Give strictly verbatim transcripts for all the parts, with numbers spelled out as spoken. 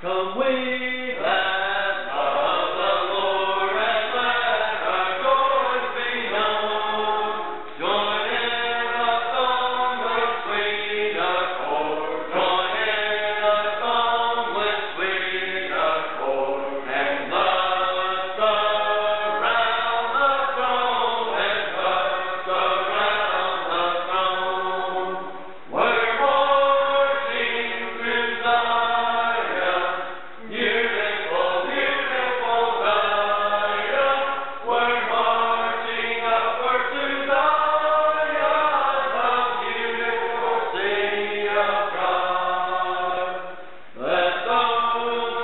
Come we that love the Lord, and let our joys be known. Join in a song with sweet accord. Join in a song with sweet accord. And thus around the throne, and thus around the throne. We're marching to Zion, beautiful, beautiful Zion. We're marching upward to Zion, the beautiful city of God. Let those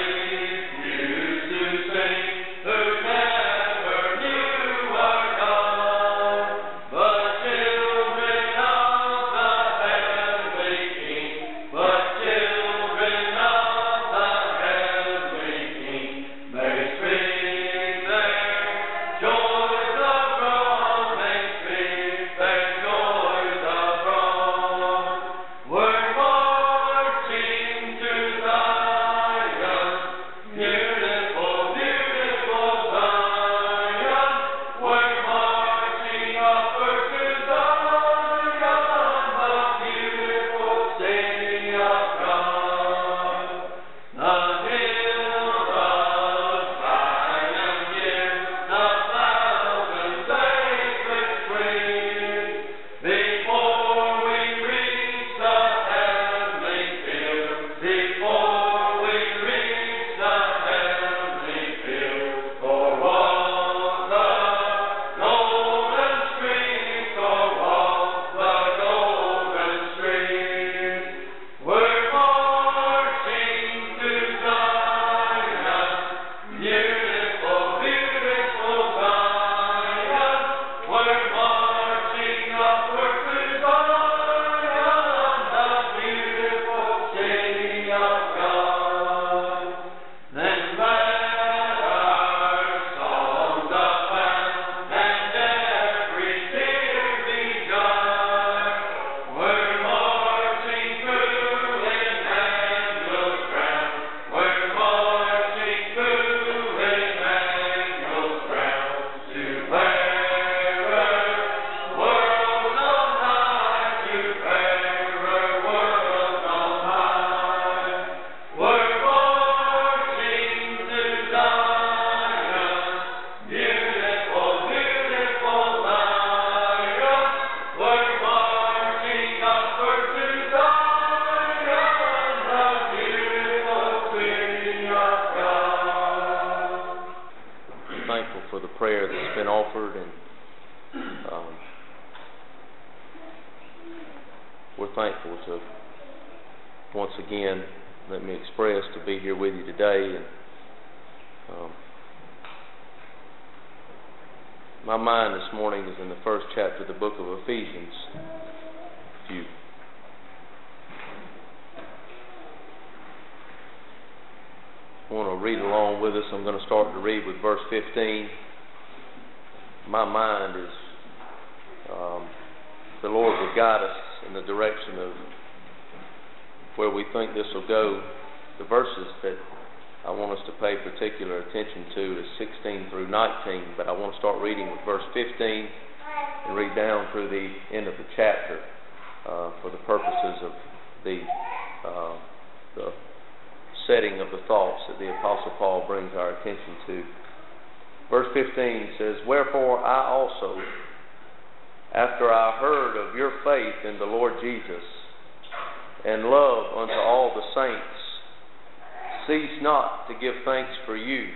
refuse to sing who never knew our God, but children of the heavenly King, but children of the heavenly King, may speak their joys abroad, may speak their joys abroad. We're marching to Zion, beautiful, beautiful Zion. We're marching upward to Zion, the beautiful city of God. The hill of Zion gives a thousand sacred springs. Before we reach the heavenly field, before we reach the heavenly field, for walk the golden streets, for walk the golden streets. We're marching to Zion, beautiful, beautiful Zion. We're marching upward to Zion, the beautiful city of God. Then let our songs abound, and every tear be dry. We're marching through Emmanuel's ground. We're marching through Emmanuel's ground to fairer worlds on high, to fairer worlds on high. We're marching to Zion, beautiful, beautiful Zion. We're marching upward to Zion, the beautiful city of God. I'm thankful for the prayer that's been offered, and um, we're thankful to once again let me express to be here with you today. And um, my mind this morning is in the first chapter of the book of Ephesians. If you want to read along with us, I'm going to start to read with verse fifteen. My mind is, um, the Lord will guide us in the direction of where we think this will go. The verses that I want us to pay particular attention to is sixteen through nineteen, but I want to start reading with verse fifteen and read down through the end of the chapter uh, for the purposes of the uh, the setting of the thoughts that the Apostle Paul brings our attention to. Verse fifteen says, "Wherefore I also, after I heard of your faith in the Lord Jesus, and love unto all the saints, cease not to give thanks for you,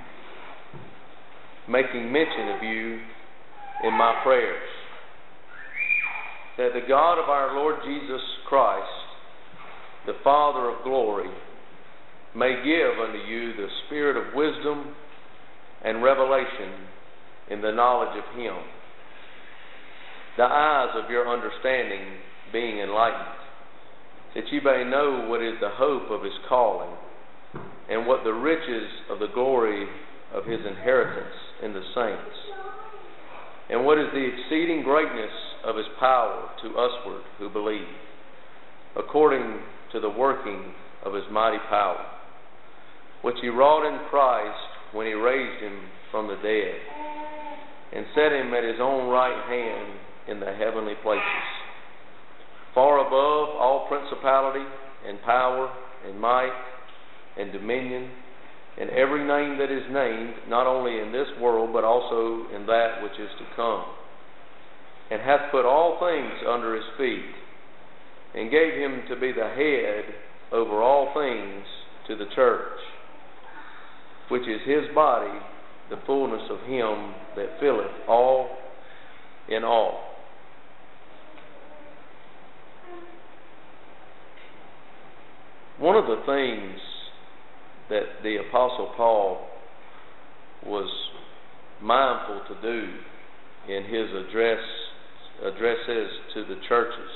making mention of you in my prayers, that the God of our Lord Jesus Christ, the Father of glory, may give unto you the spirit of wisdom and revelation in the knowledge of Him, the eyes of your understanding being enlightened, that ye may know what is the hope of His calling, and what the riches of the glory of His inheritance in the saints, and what is the exceeding greatness of His power to usward who believe, according to the working of His mighty power, which he wrought in Christ when he raised him from the dead, and set him at his own right hand in the heavenly places, far above all principality and power and might and dominion, and every name that is named, not only in this world, but also in that which is to come, and hath put all things under his feet, and gave him to be the head over all things to the church, which is his body, the fullness of him that filleth all in all. One of the things that the Apostle Paul was mindful to do in his address addresses to the churches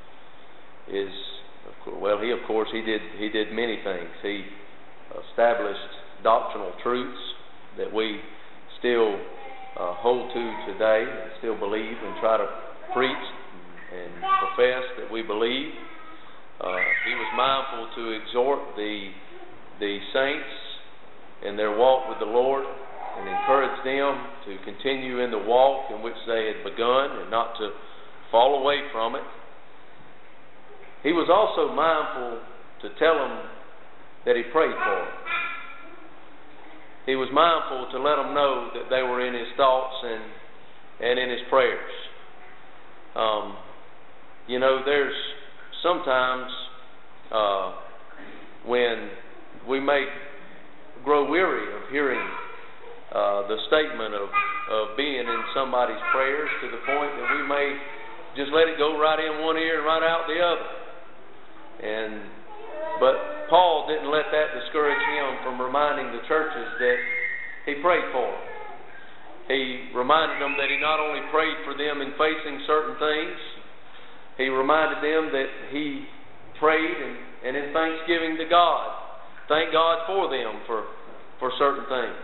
is, of course, well, he of course he did he did many things. He established doctrinal truths that we still uh, hold to today and still believe and try to preach and profess that we believe. Uh, he was mindful to exhort the the saints in their walk with the Lord and encourage them to continue in the walk in which they had begun and not to fall away from it. He was also mindful to tell them that he prayed for them. He was mindful to let them know that they were in his thoughts and and in his prayers. Um, you know, there's sometimes uh, when we may grow weary of hearing uh, the statement of, of being in somebody's prayers to the point that we may just let it go right in one ear and right out the other. And but Paul didn't let that discourage him from reminding the churches that he prayed for them. He reminded them that he not only prayed for them in facing certain things, he reminded them that he prayed and, and in thanksgiving to God, thank God for them for, for certain things.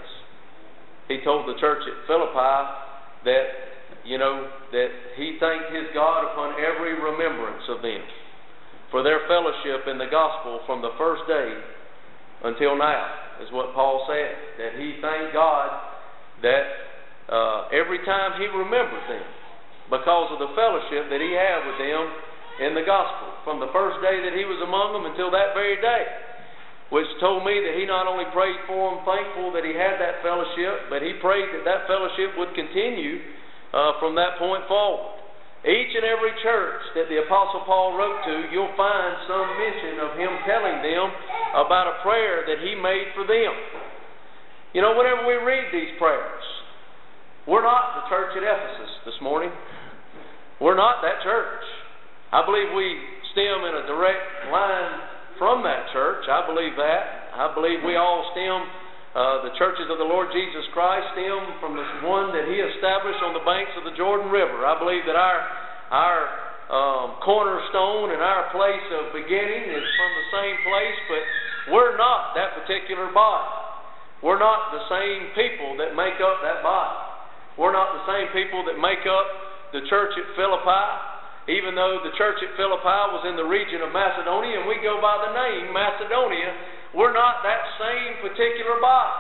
He told the church at Philippi that, you know, that he thanked his God upon every remembrance of them for their fellowship in the gospel from the first day until now, is what Paul said. That he thanked God that uh, every time he remembered them, because of the fellowship that he had with them in the gospel from the first day that he was among them until that very day, which told me that he not only prayed for them, thankful that he had that fellowship, but he prayed that that fellowship would continue uh, from that point forward. Each and every church that the Apostle Paul wrote to, you'll find some mention of him telling them about a prayer that he made for them. You know, whenever we read these prayers, we're not the church at Ephesus this morning. We're not that church. I believe we stem in a direct line from that church. I believe that. I believe we all stem, uh, the churches of the Lord Jesus Christ stem from the one that he established on the banks of the Jordan River. I believe that our our um, cornerstone and our place of beginning is from the same place, but we're not that particular body. We're not the same people that make up that body. We're not the same people that make up the church at Philippi, even though the church at Philippi was in the region of Macedonia and we go by the name Macedonia. We're not that same particular body.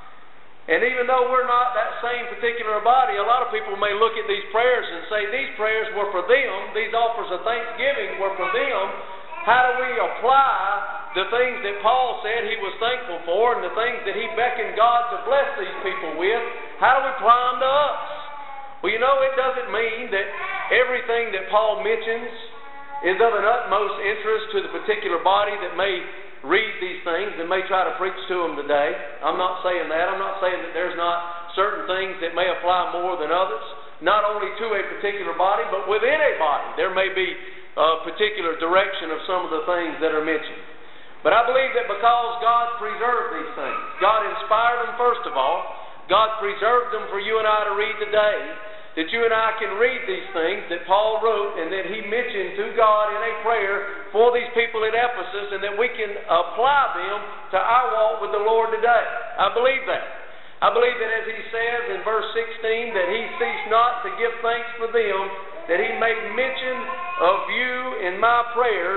And even though we're not that same particular body, a lot of people may look at these prayers and say these prayers were for them, these offers of thanksgiving were for them. How do we apply the things that Paul said he was thankful for and the things that he beckoned God to bless these people with? How do we apply them to us? Well, you know, it doesn't mean that everything that Paul mentions is of an utmost interest to the particular body that may read these things and may try to preach to them today. I'm not saying that. I'm not saying that there's not certain things that may apply more than others, not only to a particular body, but within a body. There may be a particular direction of some of the things that are mentioned. But I believe that because God preserved these things, God inspired them first of all, God preserved them for you and I to read today, that you and I can read these things that Paul wrote and that he mentioned to God in a prayer for these people at Ephesus, and that we can apply them to our walk with the Lord today. I believe that. I believe that as he says in verse sixteen, that he ceased not to give thanks for them, that he made mention of you in my prayers,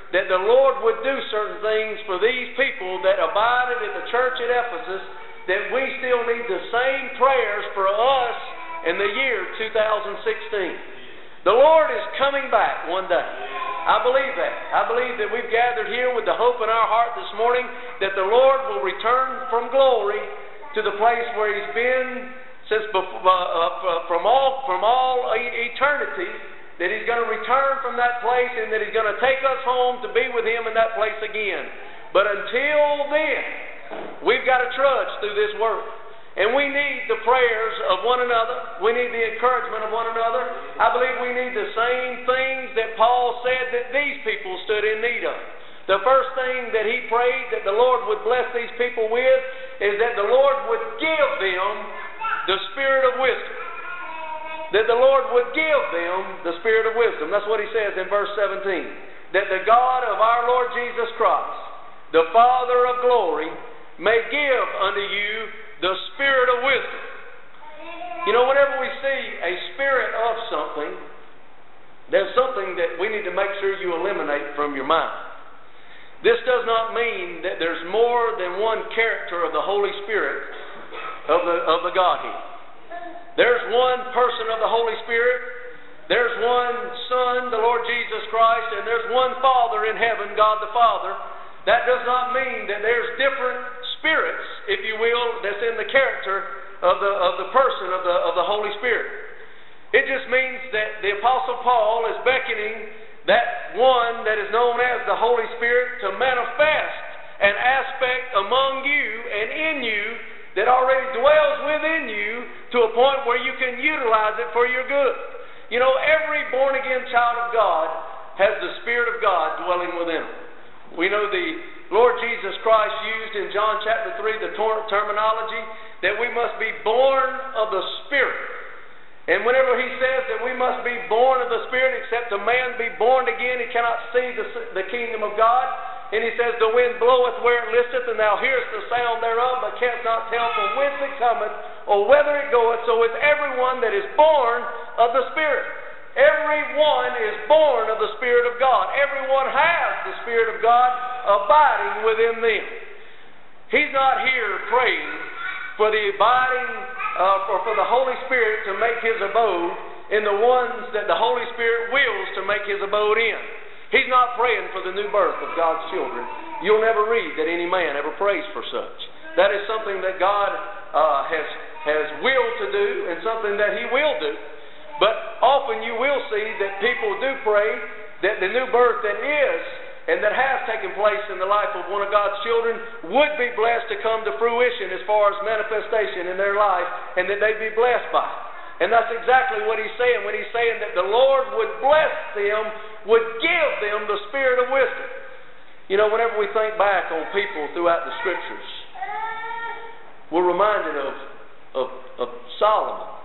that the Lord would do certain things for these people that abided at the church at Ephesus, that we still need the same prayers for us in the year two thousand sixteen. The Lord is coming back one day. I believe that. I believe that we've gathered here with the hope in our heart this morning that the Lord will return from glory to the place where He's been since before, uh, uh, from all from all eternity, that He's going to return from that place and that He's going to take us home to be with Him in that place again. But until then, we've got to trudge through this work. And we need the prayers of one another. We need the encouragement of one another. I believe we need the same things that Paul said that these people stood in need of. The first thing that he prayed that the Lord would bless these people with is that the Lord would give them the spirit of wisdom. That the Lord would give them the spirit of wisdom. That's what he says in verse seventeen. That the God of our Lord Jesus Christ, the Father of glory, may give unto you the spirit of wisdom. You know, whenever we see a spirit of something, there's something that we need to make sure you eliminate from your mind. This does not mean that there's more than one character of the Holy Spirit of the, of the Godhead. There's one person of the Holy Spirit, there's one Son, the Lord Jesus Christ, and there's one Father in heaven, God the Father. That does not mean that there's different spirits, if you will, that's in the character of the of the person of the of the Holy Spirit. It just means that the Apostle Paul is beckoning that one that is known as the Holy Spirit to manifest an aspect among you and in you that already dwells within you to a point where you can utilize it for your good. You know, every born-again child of God has the Spirit of God dwelling within them. We know the Lord Jesus Christ used in John chapter three the ter- terminology that we must be born of the Spirit. And whenever he says that we must be born of the Spirit, except a man be born again, he cannot see the, the kingdom of God. And he says, the wind bloweth where it listeth, and thou hearest the sound thereof, but canst not tell from whence it cometh, or whither it goeth. So is everyone that is born of the Spirit. Everyone is born of the Spirit of God. Everyone has the Spirit of God abiding within them. He's not here praying for the abiding, uh, for, for the Holy Spirit to make His abode in the ones that the Holy Spirit wills to make His abode in. He's not praying for the new birth of God's children. You'll never read that any man ever prays for such. That is something that God uh, has, has willed to do and something that He will do. But often you will see that people do pray that the new birth that is and that has taken place in the life of one of God's children would be blessed to come to fruition as far as manifestation in their life, and that they'd be blessed by it. And that's exactly what he's saying when he's saying that the Lord would bless them, would give them the spirit of wisdom. You know, whenever we think back on people throughout the Scriptures, we're reminded of, of, of Solomon.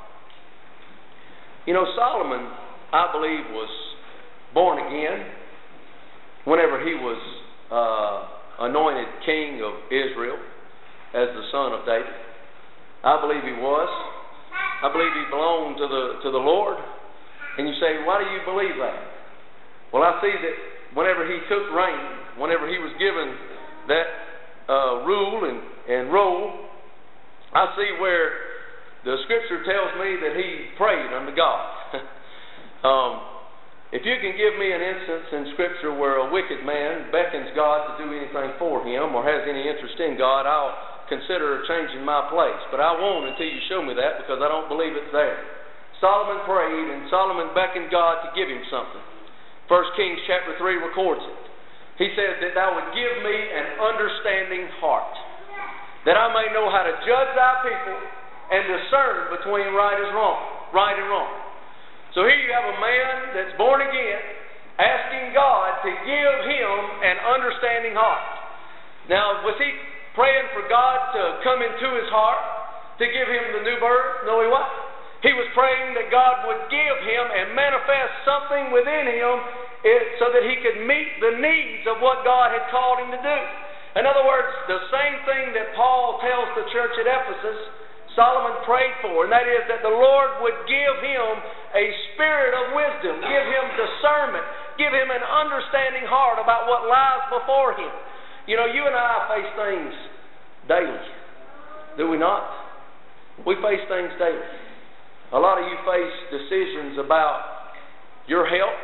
You know, Solomon, I believe, was born again whenever he was uh, anointed king of Israel as the son of David. I believe he was. I believe he belonged to the to the Lord. And you say, why do you believe that? Well, I see that whenever he took reign, whenever he was given that uh, rule and, and role, I see where the Scripture tells me that he prayed unto God. um, if you can give me an instance in Scripture where a wicked man beckons God to do anything for him or has any interest in God, I'll consider changing my place. But I won't until you show me that, because I don't believe it's there. Solomon prayed, and Solomon beckoned God to give him something. First Kings chapter three records it. He says that thou would give me an understanding heart, that I may know how to judge thy people and discern between right and wrong, right and wrong. So here you have a man that's born again, asking God to give him an understanding heart. Now, was he praying for God to come into his heart, to give him the new birth? No, he wasn't. He was praying that God would give him and manifest something within him so that he could meet the needs of what God had called him to do. In other words, the same thing that Paul tells the church at Ephesus, Solomon prayed for, and that is that the Lord would give him a spirit of wisdom, give him discernment, give him an understanding heart about what lies before him. You know, you and I face things daily, do we not? We face things daily. A lot of you face decisions about your health.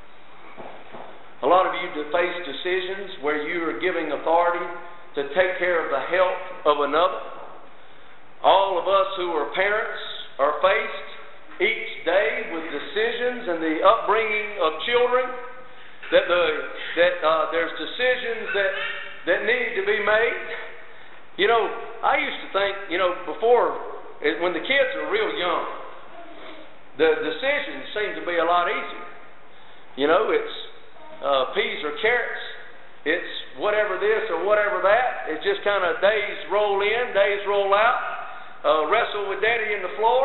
A lot of you face decisions where you are giving authority to take care of the health of another. All of us who are parents are faced each day with decisions and the upbringing of children. That the that uh, there's decisions that that need to be made. You know, I used to think, you know, before, when the kids are real young, the decisions seem to be a lot easier. You know, it's uh, peas or carrots. It's whatever this or whatever that. It's just kind of days roll in, days roll out. Uh, wrestle with Daddy in the floor.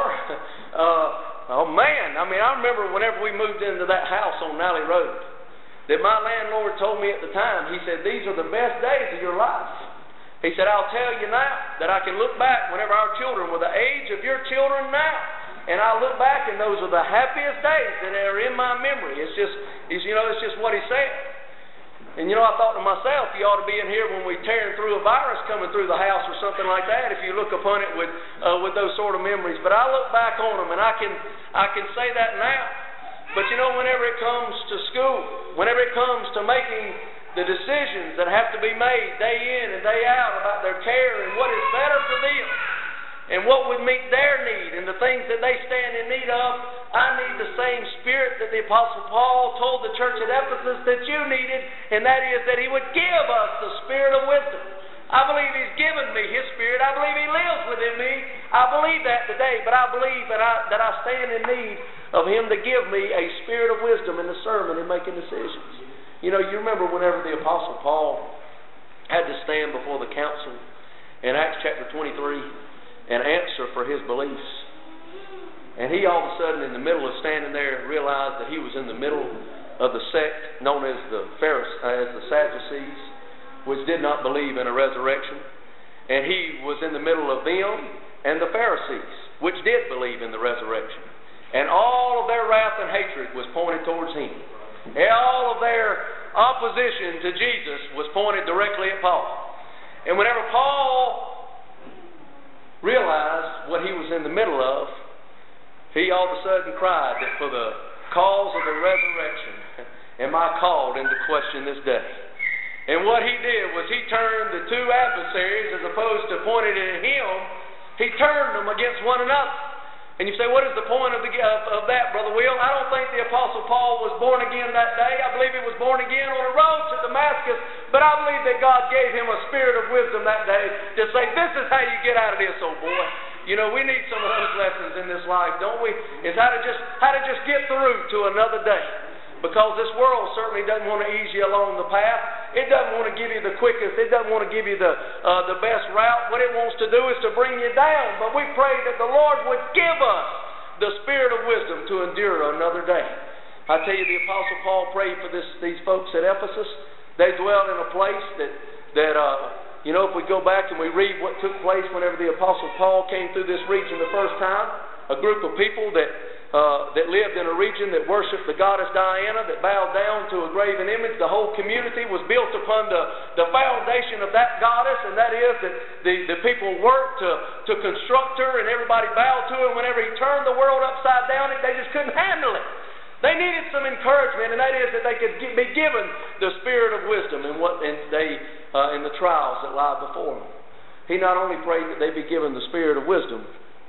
uh, oh man, I mean, I remember whenever we moved into that house on Nally Road, that my landlord told me at the time, he said, these are the best days of your life. He said, I'll tell you now that I can look back whenever our children were the age of your children now, and I look back and those are the happiest days that are in my memory. It's just, it's, you know, it's just what he said. And you know, I thought to myself, you ought to be in here when we're tearing through a virus coming through the house or something like that, if you look upon it with uh, with those sort of memories. But I look back on them, and I can I can say that now. But you know, whenever it comes to school, whenever it comes to making the decisions that have to be made day in and day out about their care and what is better for them and what would meet their need and the things that they stand in need of, I need the same spirit that the Apostle Paul told the church at Ephesus that you needed, and that is that he would give us the spirit of wisdom. I believe he's given me his spirit. I believe he lives within me. I believe that today, but I believe that I, that I stand in need of him to give me a spirit of wisdom in the sermon and making decisions. You know, you remember whenever the Apostle Paul had to stand before the council in Acts chapter twenty-three and answer for his beliefs. And he all of a sudden, in the middle of standing there, realized that he was in the middle of the sect known as the Pharisees, as the Sadducees, which did not believe in a resurrection. And he was in the middle of them and the Pharisees, which did believe in the resurrection. And all of their wrath and hatred was pointed towards him. And all of their opposition to Jesus was pointed directly at Paul. And whenever Paul realized what he was in the middle of, he all of a sudden cried that for the cause of the resurrection am I called into question this day. And what he did was he turned the two adversaries, as opposed to pointing at him, he turned them against one another. And you say, what is the point of, the, of, of that, Brother Will? I don't think the Apostle Paul was born again that day. I believe he was born again on a road to Damascus. But I believe that God gave him a spirit of wisdom that day to say, this is how you get out of this, old boy. You know, we need some of those lessons in this life, don't we? Is how to just how to just get through to another day. Because this world certainly doesn't want to ease you along the path. It doesn't want to give you the quickest. It doesn't want to give you the uh, the best route. What it wants to do is to bring you down. But we pray that the Lord would give us the spirit of wisdom to endure another day. I tell you, the Apostle Paul prayed for this these folks at Ephesus. They dwelled in a place that that uh, you know, if we go back and we read what took place whenever the Apostle Paul came through this region the first time, a group of people that Uh, that lived in a region that worshipped the goddess Diana, that bowed down to a graven image. The whole community was built upon the, the foundation of that goddess, and that is that the, the people worked to, to construct her, and everybody bowed to her. And whenever he turned the world upside down, they just couldn't handle it. They needed some encouragement, and that is that they could get, be given the spirit of wisdom in what in they uh, in the trials that lie before them. He not only prayed that they be given the spirit of wisdom,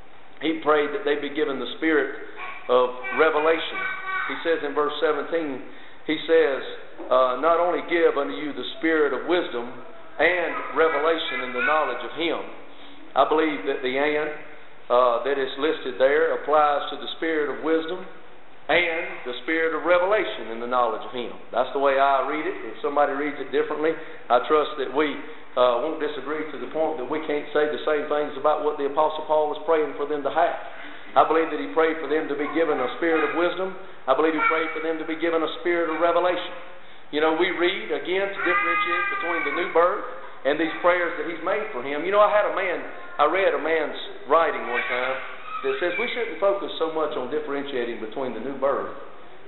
he prayed that they be given the spirit of revelation. He says in verse seventeen, he says, uh, not only give unto you the spirit of wisdom and revelation in the knowledge of him. I believe that the and uh, that is listed there applies to the spirit of wisdom and the spirit of revelation in the knowledge of him. That's the way I read it. If somebody reads it differently, I trust that we uh, won't disagree to the point that we can't say the same things about what the Apostle Paul was praying for them to have. I believe that he prayed for them to be given a spirit of wisdom. I believe he prayed for them to be given a spirit of revelation. You know, we read, again, to differentiate between the new birth and these prayers that he's made for him. You know, I had a man, I read a man's writing one time that says we shouldn't focus so much on differentiating between the new birth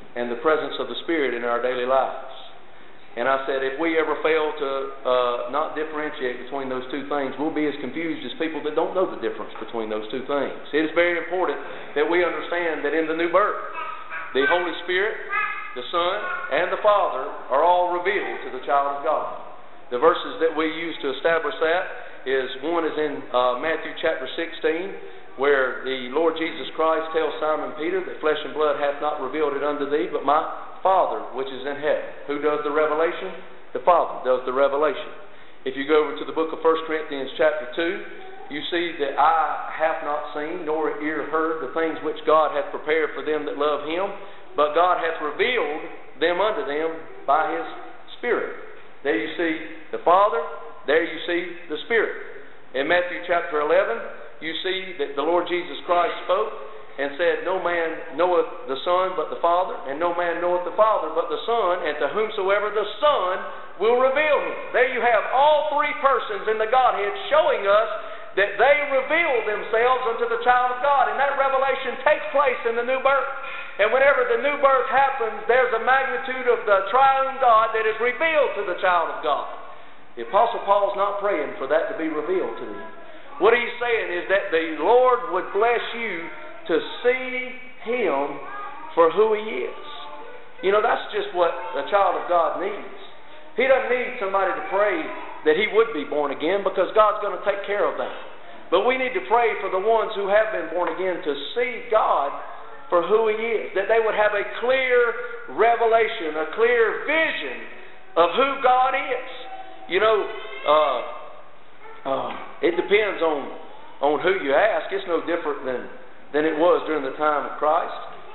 and the presence of the Spirit in our daily lives. And I said, if we ever fail to uh, not differentiate between those two things, we'll be as confused as people that don't know the difference between those two things. It is very important that we understand that in the new birth, the Holy Spirit, the Son, and the Father are all revealed to the child of God. The verses that we use to establish that is, one is in uh, Matthew chapter sixteen, where the Lord Jesus Christ tells Simon Peter that flesh and blood hath not revealed it unto thee, but my Father which is in heaven. Who does the revelation? The Father does the revelation. If you go over to the book of First Corinthians chapter two, you see that eye hath not seen, nor ear heard the things which God hath prepared for them that love Him, but God hath revealed them unto them by His Spirit. There you see the Father, there you see the Spirit. In Matthew chapter eleven, you see that the Lord Jesus Christ spoke and said, no man knoweth the Son but the Father, and no man knoweth the Father but the Son, and to whomsoever the Son will reveal Him. There you have all three persons in the Godhead showing us that they reveal themselves unto the child of God. And that revelation takes place in the new birth. And whenever the new birth happens, there's a magnitude of the triune God that is revealed to the child of God. The Apostle Paul's not praying for that to be revealed to him. What he's saying is that the Lord would bless you to see Him for who He is. You know, that's just what a child of God needs. He doesn't need somebody to pray that he would be born again, because God's going to take care of that. But we need to pray for the ones who have been born again to see God for who He is, that they would have a clear revelation, a clear vision of who God is. You know, uh, uh, it depends on, on who you ask. It's no different than, than it was during the time of Christ.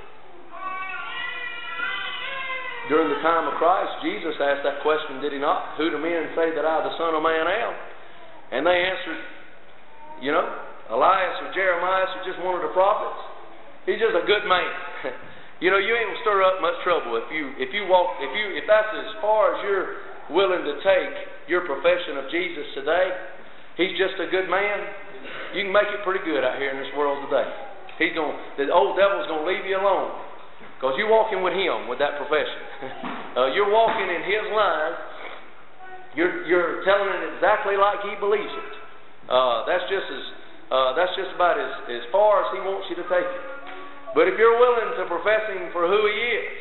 During the time of Christ, Jesus asked that question, did He not? Who do men say that I, the Son of Man, am? And they answered, you know, Elias or Jeremiah or just one of the prophets. He's just a good man. You know, you ain't gonna stir up much trouble if you if you walk if you if that's as far as you're willing to take your profession of Jesus today. He's just a good man. You can make it pretty good out here in this world today. He's gonna the old devil's gonna leave you alone. Because you're walking with him with that profession. uh, you're walking in his line. You're you're telling it exactly like he believes it. Uh, that's just as uh, that's just about as, as far as he wants you to take it. But if you're willing to profess him for who he is,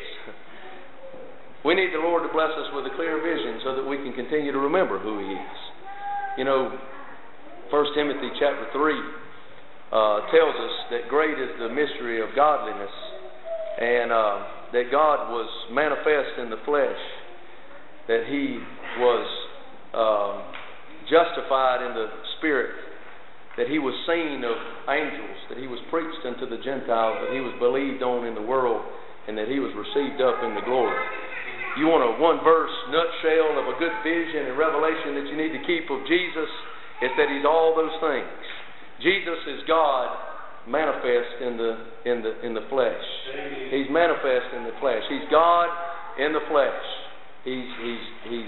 we need the Lord to bless us with a clear vision so that we can continue to remember who he is. You know, First Timothy chapter three uh, tells us that great is the mystery of godliness. And uh, that God was manifest in the flesh, that He was uh, justified in the Spirit, that He was seen of angels, that He was preached unto the Gentiles, that He was believed on in the world, and that He was received up in the glory. You want a one-verse nutshell of a good vision and revelation that you need to keep of Jesus, it's that He's all those things. Jesus is God manifest in the in the in the flesh. He's manifest in the flesh. He's God in the flesh. He's he's he's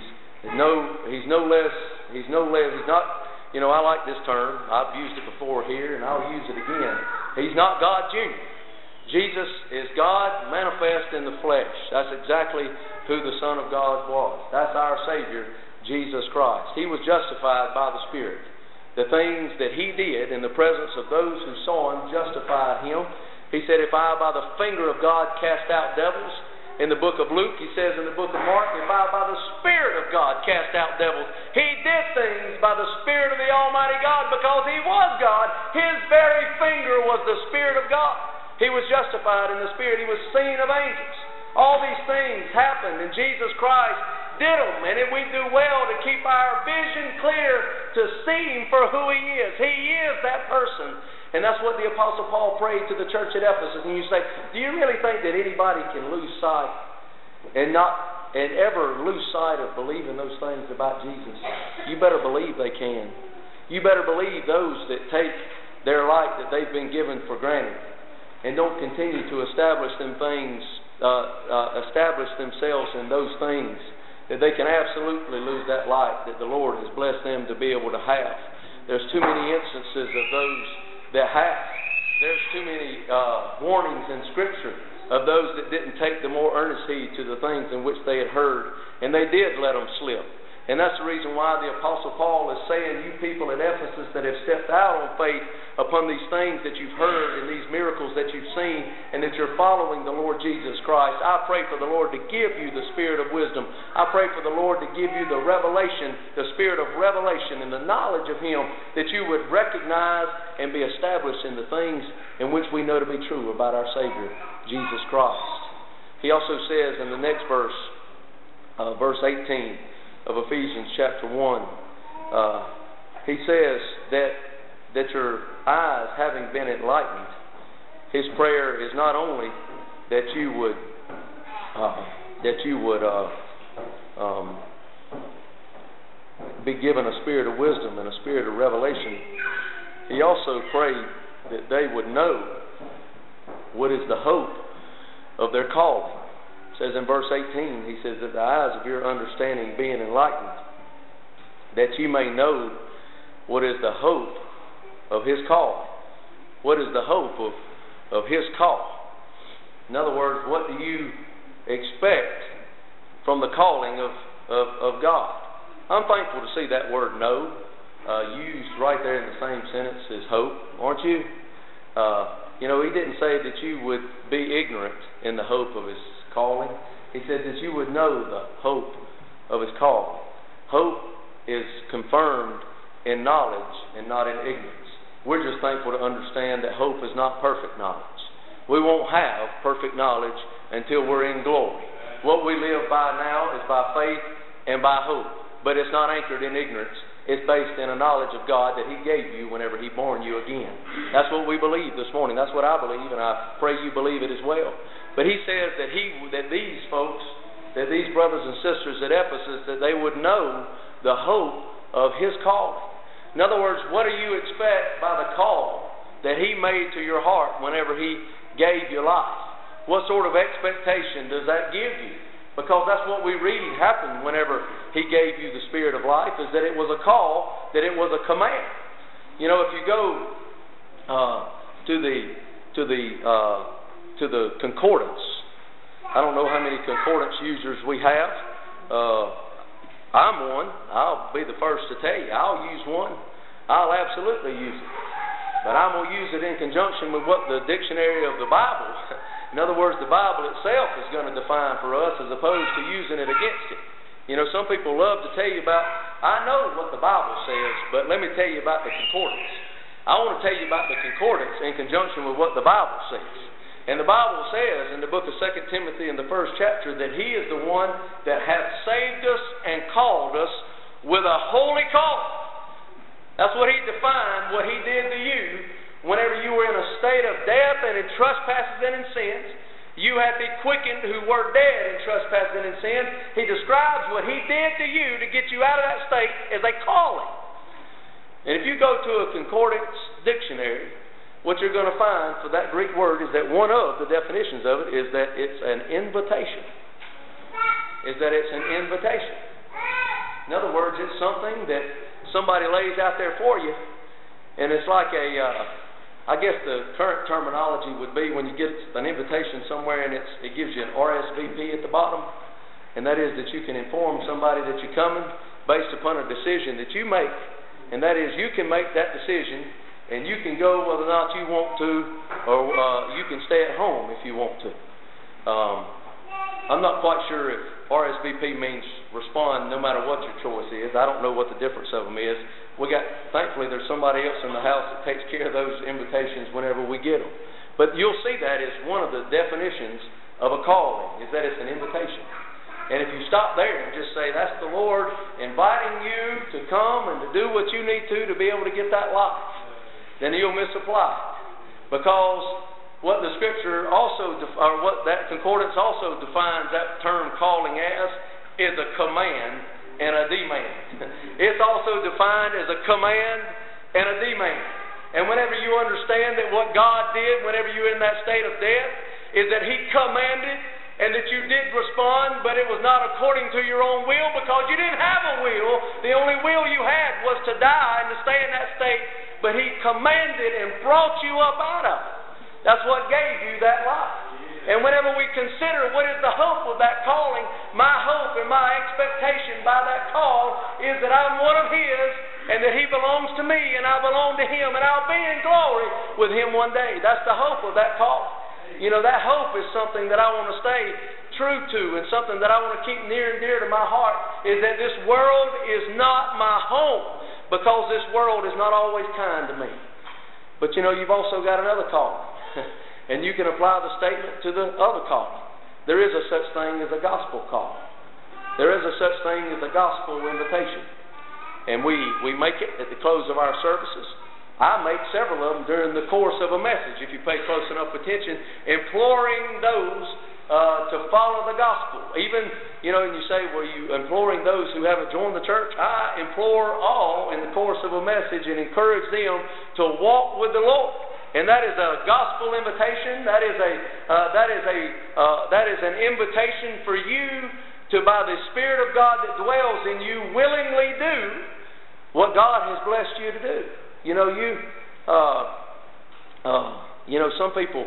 no he's no less he's no less he's not, you know, I like this term. I've used it before here and I'll use it again. He's not God Junior Jesus is God manifest in the flesh. That's exactly who the Son of God was. That's our Savior, Jesus Christ. He was justified by the Spirit. The things that He did in the presence of those who saw Him justified Him. He said, if I by the finger of God cast out devils, in the book of Luke, He says in the book of Mark, if I by the Spirit of God cast out devils, He did things by the Spirit of the Almighty God, because He was God. His very finger was the Spirit of God. He was justified in the Spirit. He was seen of angels. All these things happened, and Jesus Christ did them, and we do well to keep our vision clear to see Him for who He is. He is that person. And that's what the Apostle Paul prayed to the church at Ephesus. And you say, do you really think that anybody can lose sight and not and ever lose sight of believing those things about Jesus? You better believe they can. You better believe those that take their light that they've been given for granted and don't continue to establish them things, uh, uh, establish themselves in those things, that they can absolutely lose that light that the Lord has blessed them to be able to have. There's too many instances of those that have. There's too many uh, warnings in Scripture of those that didn't take the more earnest heed to the things in which they had heard, and they did let them slip. And that's the reason why the Apostle Paul is saying, you people at Ephesus that have stepped out on faith upon these things that you've heard and these miracles that you've seen, and that you're following the Lord Jesus Christ, I pray for the Lord to give you the spirit of wisdom. I pray for the Lord to give you the revelation, the spirit of revelation and the knowledge of Him, that you would recognize and be established in the things in which we know to be true about our Savior, Jesus Christ. He also says in the next verse, uh, verse eighteen of Ephesians chapter one, uh, he says that that your eyes having been enlightened, his prayer is not only that you would uh, that you would uh, um, be given a spirit of wisdom and a spirit of revelation. He also prayed that they would know what is the hope of their calling. It says in verse eighteen, he says that the eyes of your understanding being enlightened, that you may know what is the hope of His calling. What is the hope of, of His call? In other words, what do you expect from the calling of, of, of God? I'm thankful to see that word know uh, used right there in the same sentence as hope, aren't you? Uh, you know, he didn't say that you would be ignorant in the hope of His calling. He said that you would know the hope of His calling. Hope is confirmed in knowledge and not in ignorance. We're just thankful to understand that hope is not perfect knowledge. We won't have perfect knowledge until we're in glory. What we live by now is by faith and by hope, but it's not anchored in ignorance. It's based in a knowledge of God that He gave you whenever He born you again. That's what we believe this morning. That's what I believe, and I pray you believe it as well. But he says that he, that these folks, that these brothers and sisters at Ephesus, that they would know the hope of His calling. In other words, what do you expect by the call that He made to your heart whenever He gave you life? What sort of expectation does that give you? Because that's what we read happened whenever He gave you the spirit of life, is that it was a call, that it was a command. You know, if you go uh, to the to the uh, to the concordance, I don't know how many concordance users we have. Uh, I'm one. I'll be the first to tell you. I'll use one. I'll absolutely use it. But I'm going to use it in conjunction with what the dictionary of the Bible. In other words, the Bible itself is going to define for us as opposed to using it against it. You know, some people love to tell you about, I know what the Bible says, but let me tell you about the concordance. I want to tell you about the concordance in conjunction with what the Bible says. And the Bible says in the book of Second Timothy in the first chapter that He is the one that hath saved us and called us with a holy call. That's what He defined, what He did to you whenever you were in a state of death and in trespasses and in sins. You hath He quickened who were dead in trespasses and in sins. He describes what He did to you to get you out of that state as a calling. And if you go to a concordance dictionary, what you're going to find for that Greek word is that one of the definitions of it is that it's an invitation. Is that it's an invitation. In other words, it's something that somebody lays out there for you, and it's like a, uh, I guess the current terminology would be when you get an invitation somewhere and it's, it gives you an R S V P at the bottom, and that is that you can inform somebody that you're coming based upon a decision that you make, and that is you can make that decision, and you can go whether or not you want to, or uh, you can stay at home if you want to. Um, I'm not quite sure if R S V P means respond no matter what your choice is. I don't know what the difference of them is. We got, thankfully, there's somebody else in the house that takes care of those invitations whenever we get them. But you'll see that as one of the definitions of a calling, is that it's an invitation. And if you stop there and just say, that's the Lord inviting you to come and to do what you need to to be able to get that life, then you'll misapply it. Because what the Scripture also, def- or what that concordance also defines that term calling as, is a command and a demand. It's also defined as a command and a demand. And whenever you understand that what God did whenever you're in that state of death is that He commanded and that you did respond, but it was not according to your own will because you didn't have a will. The only will you had was to die and to stay in that state, but He commanded and brought you up out of it. That's what gave you that life. And whenever we consider what is the hope of that calling, my hope and my expectation by that call is that I'm one of His, and that He belongs to me, and I belong to Him, and I'll be in glory with Him one day. That's the hope of that call. You know, that hope is something that I want to stay true to, and something that I want to keep near and dear to my heart, is that this world is not my home, because this world is not always kind to me. But you know, you've also got another call. And you can apply the statement to the other call. There is a such thing as a gospel call. There is a such thing as a gospel invitation. And we, we make it at the close of our services. I make several of them during the course of a message, if you pay close enough attention, imploring those uh, to follow the gospel. Even, you know, and you say, well, you imploring those who haven't joined the church? I implore all in the course of a message and encourage them to walk with the Lord. And that is a gospel invitation. That is a uh, that is a uh, that is an invitation for you to, by the Spirit of God that dwells in you, willingly do what God has blessed you to do. You know, you uh, uh, you know, some people,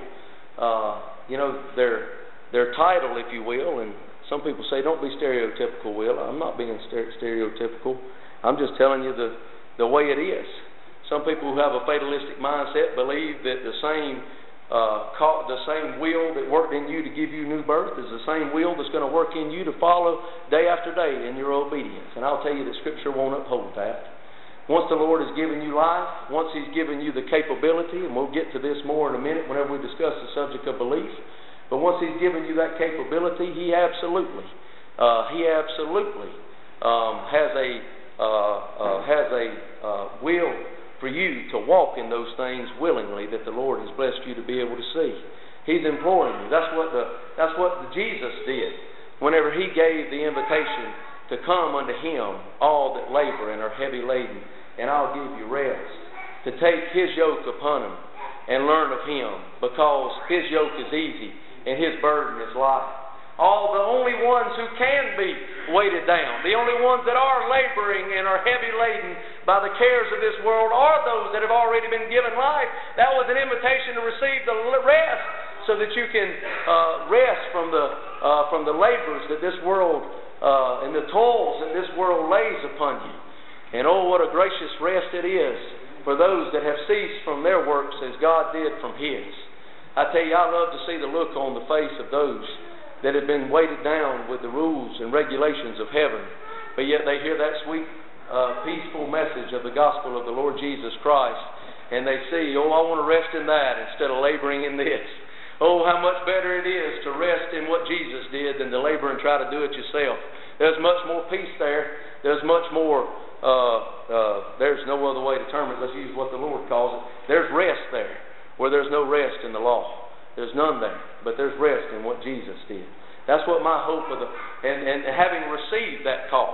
uh, you know, their their title, if you will, and some people say, don't be stereotypical, Will. I'm not being stereotypical. I'm just telling you the the way it is. Some people who have a fatalistic mindset believe that the same uh, call, the same will that worked in you to give you new birth is the same will that's going to work in you to follow day after day in your obedience. And I'll tell you that Scripture won't uphold that. Once the Lord has given you life, once He's given you the capability, and we'll get to this more in a minute whenever we discuss the subject of belief, but once He's given you that capability, He absolutely, uh, He absolutely um, has a uh, uh, has a uh, will for you to walk in those things willingly that the Lord has blessed you to be able to see. He's imploring you. That's what the that's what Jesus did whenever He gave the invitation to come unto Him, all that labor and are heavy laden, and I'll give you rest. To take His yoke upon Him and learn of Him, because His yoke is easy and His burden is light. All the only ones who can be weighted down, the only ones that are laboring and are heavy laden by the cares of this world, are those that have already been given life. That was an invitation to receive the rest, so that you can uh, rest from the uh, from the labors that this world uh, and the toils that this world lays upon you. And oh, what a gracious rest it is for those that have ceased from their works as God did from His. I tell you, I love to see the look on the face of those that have been weighted down with the rules and regulations of heaven, but yet they hear that sweet, uh, peaceful message of the gospel of the Lord Jesus Christ, and they see, oh, I want to rest in that instead of laboring in this. Oh, how much better it is to rest in what Jesus did than to labor and try to do it yourself. There's much more peace there. There's much more, uh, uh, there's no other way to term it. Let's use what the Lord calls it. There's rest there, where there's no rest in the law. There's none there, but there's rest in what Jesus did. That's what my hope of the, and, and having received that call,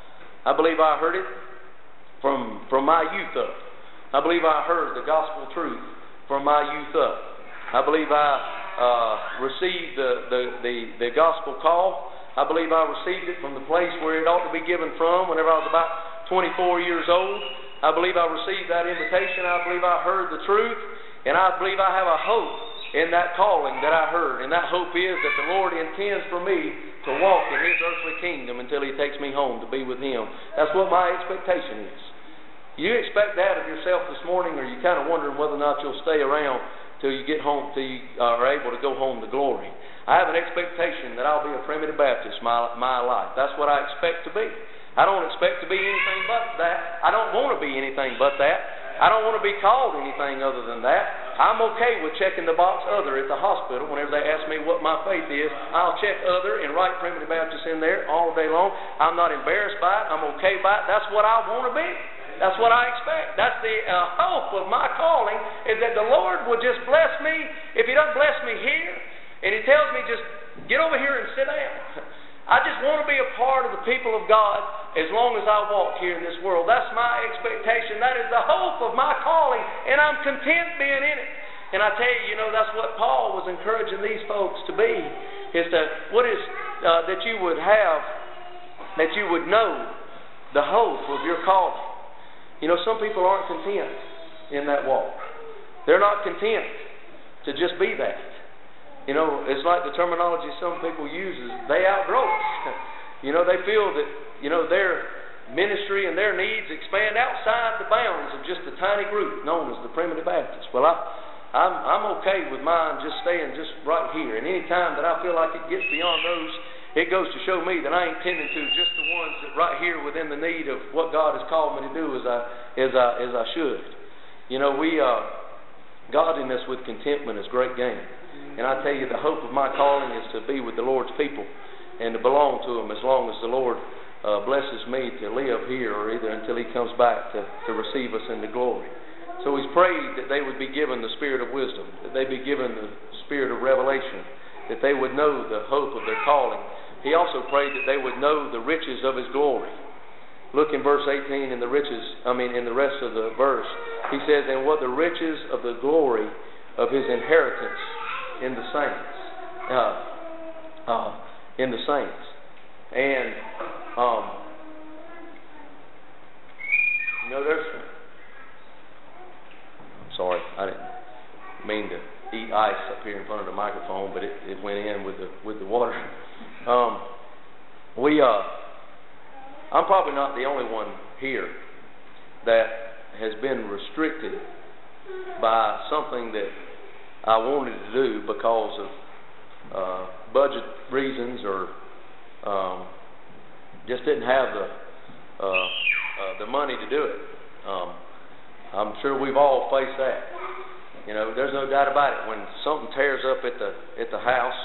I believe I heard it from from my youth up. I believe I heard the gospel truth from my youth up. I believe I uh, received the, the, the, the gospel call. I believe I received it from the place where it ought to be given from whenever I was about twenty-four years old. I believe I received that invitation. I believe I heard the truth, and I believe I have a hope in that calling that I heard. And that hope is that the Lord intends for me to walk in His earthly kingdom until He takes me home to be with Him. That's what my expectation is. You expect that of yourself this morning, or are you kind of wondering whether or not you'll stay around till you get home, till you are able to go home to glory? I have an expectation that I'll be a primitive Baptist my, my life. That's what I expect to be. I don't expect to be anything but that. I don't want to be anything but that. I don't want to be called anything other than that. I'm okay with checking the box other at the hospital. Whenever they ask me what my faith is, I'll check other and write Primitive Baptist in there all day long. I'm not embarrassed by it. I'm okay by it. That's what I want to be. That's what I expect. That's the uh, hope of my calling, is that the Lord will just bless me. If He doesn't bless me here, and He tells me just get over here and sit down, I just want to be a part of the people of God as long as I walk here in this world. That's my expectation. That is the hope of my calling, and I'm content being in it. And I tell you, you know, that's what Paul was encouraging these folks to be, is to, what is, uh, that you would have, that you would know the hope of your calling. You know, some people aren't content in that walk. They're not content to just be that. You know, it's like the terminology some people use is they outgrow us. You know, they feel that, you know, their ministry and their needs expand outside the bounds of just a tiny group known as the Primitive Baptist. Well, I, I'm, I'm okay with mine just staying just right here. And any time that I feel like it gets beyond those, it goes to show me that I ain't tending to just the ones that right here within the need of what God has called me to do as I, as I, as I should. You know, we, uh, godliness with contentment is great gain. And I tell you, the hope of my calling is to be with the Lord's people and to belong to Him as long as the Lord Uh, blesses me to live here, or either until He comes back to, to receive us into glory. So He's prayed that they would be given the spirit of wisdom, that they be given the spirit of revelation, that they would know the hope of their calling. He also prayed that they would know the riches of His glory. Look in verse eighteen in the riches, I mean in the rest of the verse. He says, and what the riches of the glory of His inheritance in the saints. Uh, uh, in the saints. And Um, you know, there's. I'm sorry, I didn't mean to eat ice up here in front of the microphone, but it, it went in with the with the water. Um, we, uh, I'm probably not the only one here that has been restricted by something that I wanted to do because of uh, budget reasons or. Um, Just didn't have the uh, uh, the money to do it. Um, I'm sure we've all faced that. You know, there's no doubt about it. When something tears up at the at the house,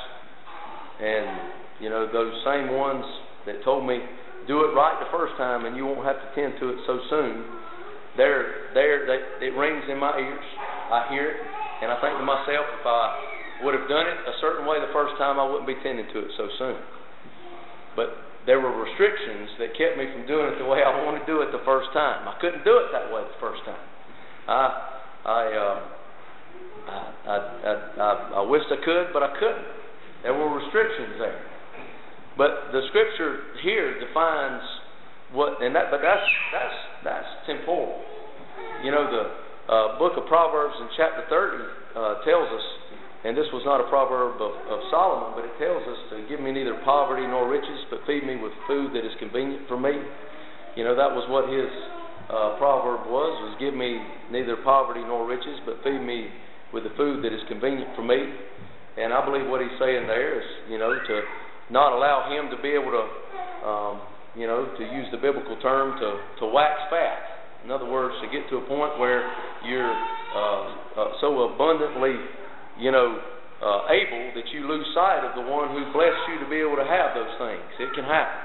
and you know those same ones that told me do it right the first time and you won't have to tend to it so soon, they're there. They, it rings in my ears. I hear it, and I think to myself, if I would have done it a certain way the first time, I wouldn't be tending to it so soon. But there were restrictions that kept me from doing it the way I wanted to do it the first time. I couldn't do it that way the first time. I, I, uh, I, I, I, I, I wished I could, but I couldn't. There were restrictions there. But the Scripture here defines what, and that, but that's that's that's temporal. You know, the uh, book of Proverbs in chapter thirty uh, tells us. And this was not a proverb of, of Solomon, but it tells us to give me neither poverty nor riches, but feed me with food that is convenient for me. You know, that was what his uh, proverb was, was give me neither poverty nor riches, but feed me with the food that is convenient for me. And I believe what he's saying there is, you know, to not allow him to be able to, um, you know, to use the biblical term, to, to wax fat. In other words, to get to a point where you're uh, uh, so abundantly you know, uh, able that you lose sight of the one who blessed you to be able to have those things. It can happen.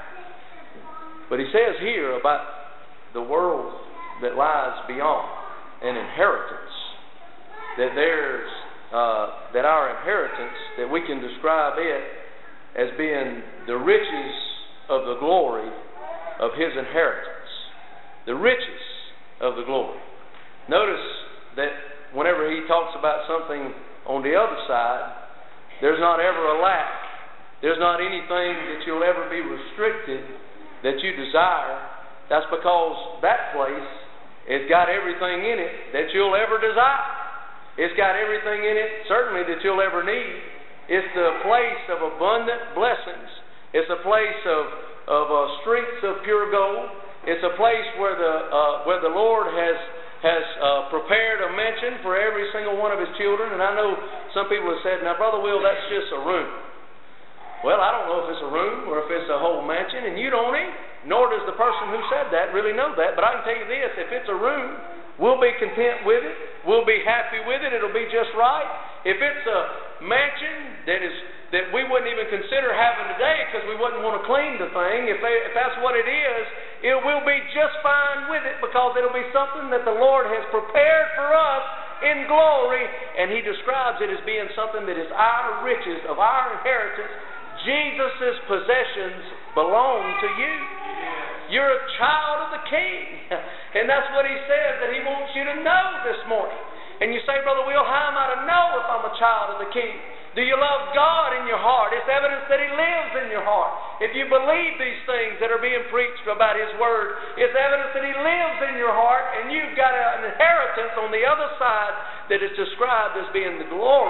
But he says here about the world that lies beyond, an inheritance, that there's, uh, that our inheritance, that we can describe it as being the riches of the glory of His inheritance. The riches of the glory. Notice that whenever he talks about something on the other side, there's not ever a lack. There's not anything that you'll ever be restricted that you desire. That's because that place has got everything in it that you'll ever desire. It's got everything in it, certainly, that you'll ever need. It's the place of abundant blessings. It's a place of, of uh, streets of pure gold. It's a place where the uh, where the Lord has has uh, prepared a mansion for every single one of His children. And I know some people have said, now, Brother Will, that's just a room. Well, I don't know if it's a room or if it's a whole mansion, and you don't either. Nor does the person who said that really know that. But I can tell you this, if it's a room, we'll be content with it. We'll be happy with it. It'll be just right. If it's a mansion that is that we wouldn't even consider having today because we wouldn't want to clean the thing, if, they, if that's what it is, it will be just fine with it because it'll be something that the Lord has prepared for us in glory, and He describes it as being something that is our riches, of our inheritance. Jesus' possessions belong to you. You're a child of the King. And that's what He says that He wants you to know this morning. And you say, Brother Will, how am I to know if I'm a child of the King? Do you love God in your heart? It's evidence that He lives in your heart. If you believe these things that are being preached about His Word, it's evidence that He lives in your heart, and you've got an inheritance on the other side that is described as being the glory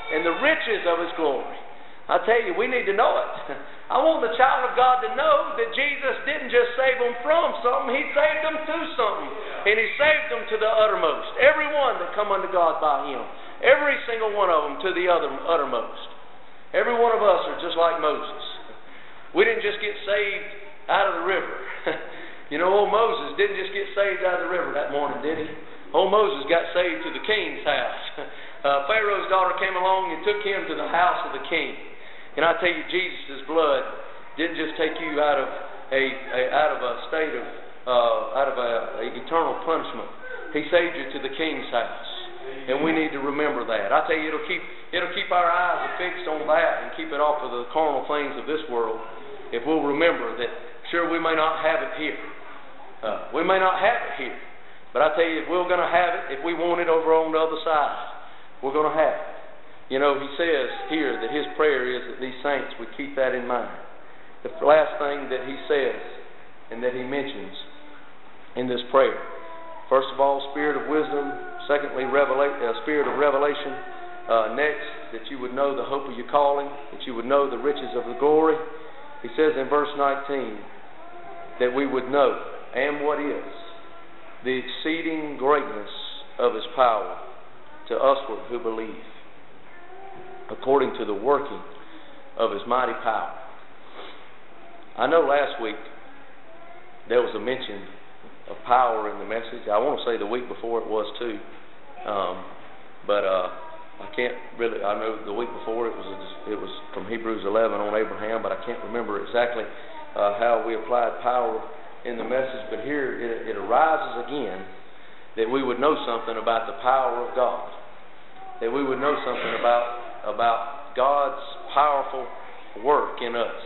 and the riches of His glory. I tell you, we need to know it. I want the child of God to know that Jesus didn't just save them from something, He saved them to something. And He saved them to the uttermost. Every one that come unto God by Him. Every single one of them to the other, uttermost. Every one of us are just like Moses. We didn't just get saved out of the river. You know, old Moses didn't just get saved out of the river that morning, did he? Old Moses got saved to the king's house. Uh, Pharaoh's daughter came along and took him to the house of the king. And I tell you, Jesus' blood didn't just take you out of a, a out of a state of uh, out of a, a eternal punishment. He saved you to the King's house, and we need to remember that. I tell you, it'll keep it'll keep our eyes fixed on that and keep it off of the carnal things of this world. If we'll remember that, sure, we may not have it here, uh, we may not have it here, but I tell you, if we're going to have it, if we want it over on the other side, we're going to have it. You know, he says here that his prayer is that these saints would keep that in mind. The last thing that he says and that he mentions in this prayer, first of all, spirit of wisdom. Secondly, revela- uh, spirit of revelation. Uh, next, that you would know the hope of your calling, that you would know the riches of the glory. He says in verse nineteen that we would know, and what is, the exceeding greatness of His power to usward who believe, according to the working of His mighty power. I know last week there was a mention of power in the message. I want to say the week before it was too, um, but uh, I can't really. I know the week before it was a, it was from Hebrews eleven on Abraham, but I can't remember exactly uh, how we applied power in the message. But here it, it arises again that we would know something about the power of God, that we would know something about about God's powerful work in us.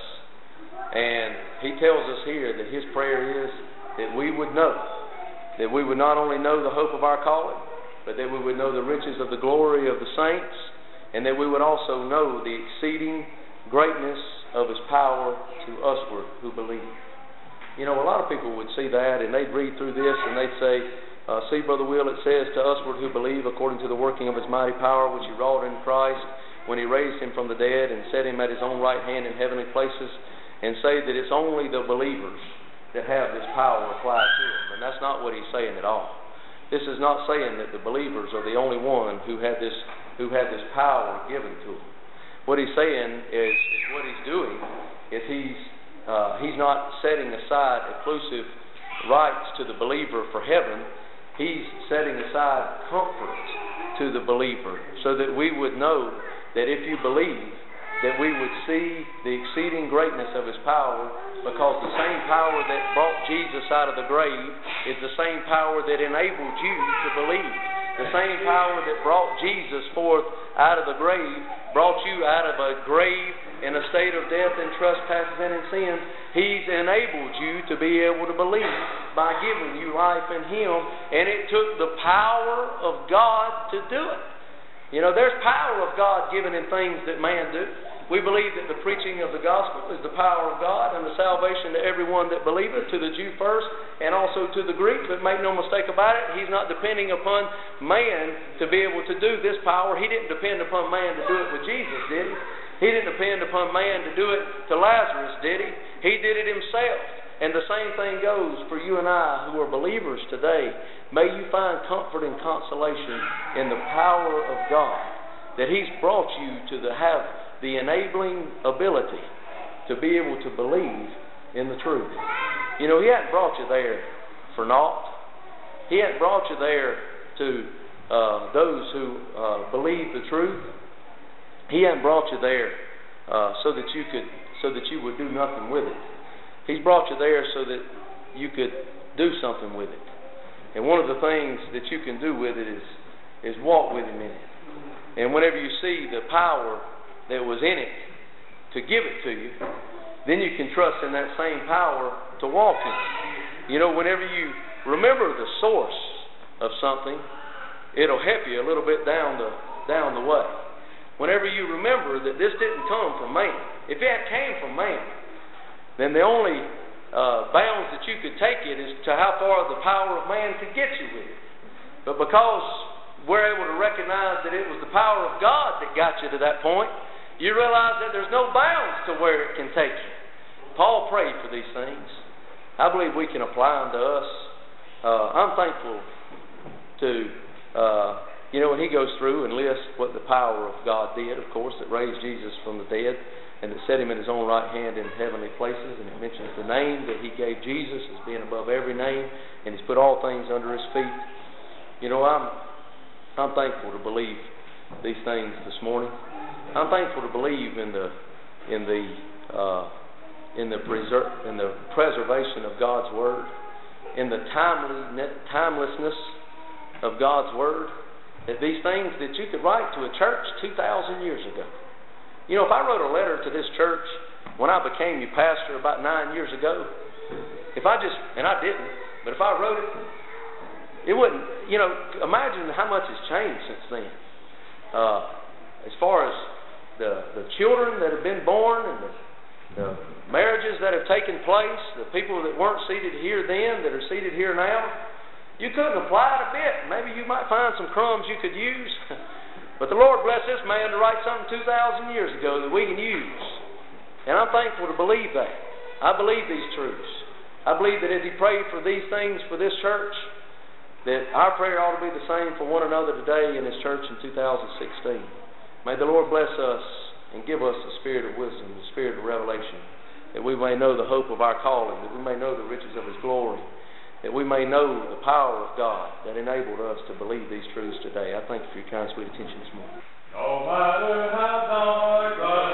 And he tells us here that his prayer is that we would know, that we would not only know the hope of our calling, but that we would know the riches of the glory of the saints, and that we would also know the exceeding greatness of His power to usward who believe. You know, a lot of people would see that and they'd read through this and they'd say, uh, see, Brother Will, it says to usward who believe according to the working of His mighty power which He wrought in Christ when He raised Him from the dead and set Him at His own right hand in heavenly places, and say that it's only the believers that have this power applied to them. And that's not what he's saying at all. This is not saying that the believers are the only one who had this who had this power given to them. What he's saying is, is what he's doing is he's uh, he's not setting aside exclusive rights to the believer for heaven. He's setting aside comfort to the believer so that we would know that if you believe, that we would see the exceeding greatness of His power, because the same power that brought Jesus out of the grave is the same power that enabled you to believe. The same power that brought Jesus forth out of the grave, brought you out of a grave in a state of death and trespasses and in sin. He's enabled you to be able to believe by giving you life in Him, and it took the power of God to do it. You know, there's power of God given in things that man do. We believe that the preaching of the gospel is the power of God and the salvation to everyone that believeth, to the Jew first and also to the Greek. But make no mistake about it, He's not depending upon man to be able to do this power. He didn't depend upon man to do it with Jesus, did He? He didn't depend upon man to do it to Lazarus, did He? He did it Himself. And the same thing goes for you and I who are believers today. May you find comfort and consolation in the power of God, that He's brought you to the, have the enabling ability to be able to believe in the truth. You know, He hadn't brought you there for naught. He hadn't brought you there to uh, those who uh, believe the truth. He hadn't brought you there uh, so that you could, so that you would do nothing with it. He's brought you there so that you could do something with it. And one of the things that you can do with it is, is walk with Him in it. And whenever you see the power that was in it to give it to you, then you can trust in that same power to walk in it. You know, whenever you remember the source of something, it'll help you a little bit down the down the way. Whenever you remember that this didn't come from man, if it came from man, then the only uh, bounds that you could take it is to how far the power of man could get you with it. But because were able to recognize that it was the power of God that got you to that point, you realize that there's no bounds to where it can take you. Paul prayed for these things. I believe we can apply them to us. Uh, I'm thankful to, uh, you know, when he goes through and lists what the power of God did, of course, that raised Jesus from the dead and that set him in his own right hand in heavenly places, and it mentions the name that he gave Jesus as being above every name, and he's put all things under his feet. You know, I'm I'm thankful to believe these things this morning. I'm thankful to believe in the in the uh, in the preser- in the preservation of God's Word, in the timely timelessness of God's Word. That these things that you could write to a church two thousand years ago. You know, if I wrote a letter to this church when I became your pastor about nine years ago, if I just and I didn't, but if I wrote it, it wouldn't. You know, imagine how much has changed since then. Uh, as far as the the children that have been born and the, the marriages that have taken place, the people that weren't seated here then that are seated here now, you couldn't apply it a bit. Maybe you might find some crumbs you could use, but the Lord bless this man to write something two thousand years ago that we can use, and I'm thankful to believe that. I believe these truths. I believe that as he prayed for these things for this church, that our prayer ought to be the same for one another today in his church in two thousand sixteen. May the Lord bless us and give us the spirit of wisdom, the spirit of revelation, that we may know the hope of our calling, that we may know the riches of his glory, that we may know the power of God that enabled us to believe these truths today. I thank you for your kind, sweet attention this morning. No matter how dark the